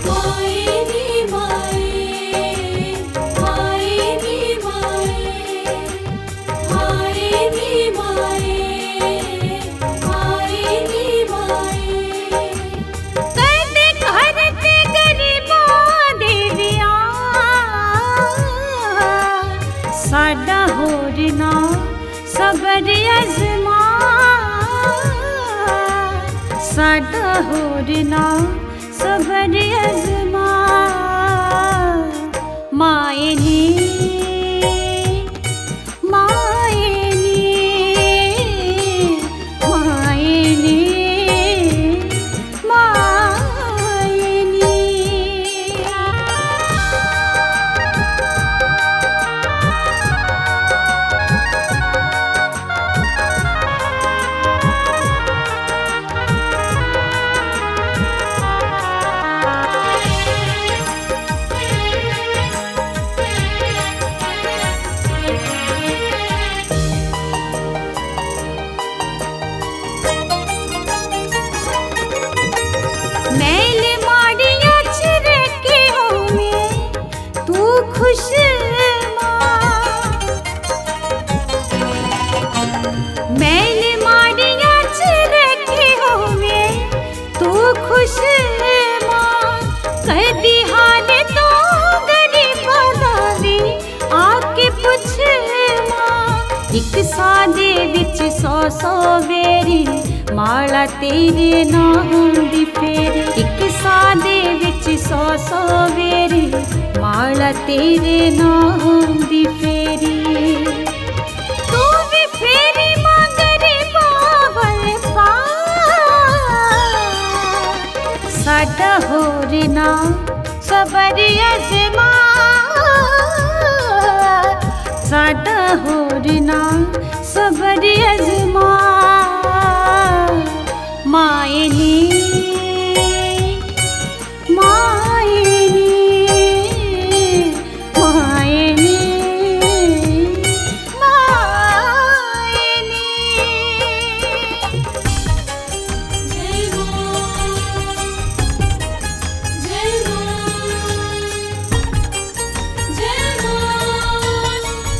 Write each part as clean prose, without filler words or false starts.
साडा होर ना सबर अज़मा, साडा होर ना सबर अज़मा। माए नी माए नी माए नी माए नी। एक सादे विच सौ सौ वेरी माला तेरे नाम दी फेरी। एक सादे विच सौ सौ वेरी माला तेरे नाम दी फेरी। तू भी फेरी मगरी बावल पा, साडा होर ना सबर अज़मा, साडा होर ना सबर अज़मा। माए नी माए नी माए नी माए नी। जय मां जय मां जय मां।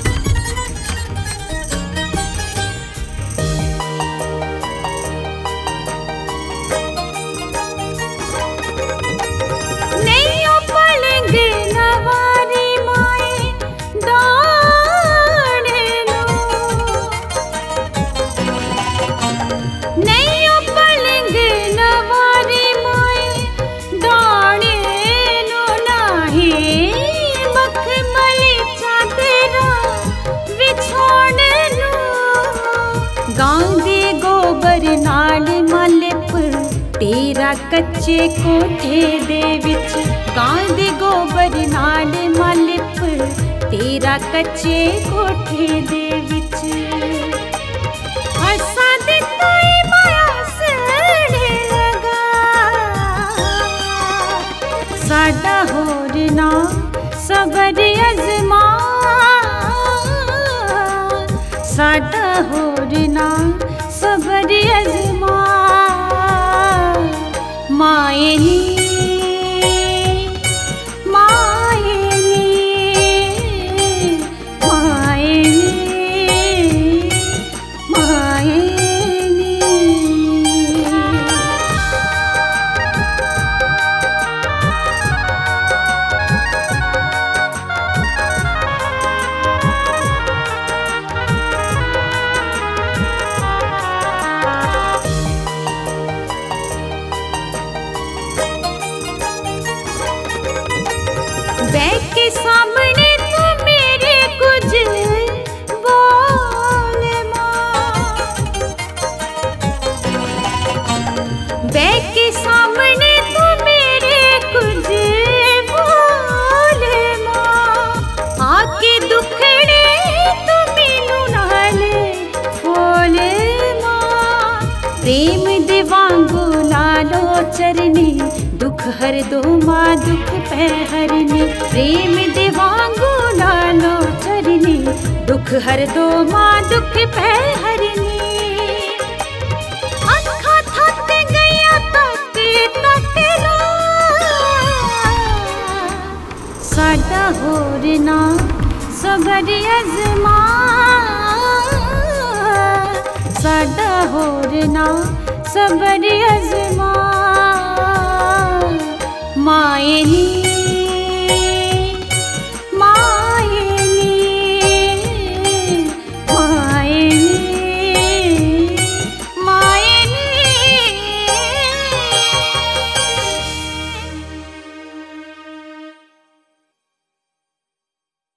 तेरा कच्चे कोठे दे विच गां दे गोबर नाल मालिप, तेरा कच्चे कोठे दे विच। हसा दिता माया सड़े लगा, साडा होर ना सबर अज़मा, साडा होर ना सबर अज़मा। माए नी माए नी माए नी माए नी। बैठ के सामने तू मेरे कुछ बोल मां, बैठ के सामने तू मेरे कुछ बोल मां। आके दुखड़े तू मैनू नाल बोल मां। प्रेम दे वांगू लालो चरनी दुख हर दो मां दुख पै हरनी। प्रेम दे वांगू लालो चरनी दुख हर दो मां दुख पै हरनी। अखा थक गया तक तक ला, होर ना सबर अजमा साडा होर ना सबर अजमा माए नी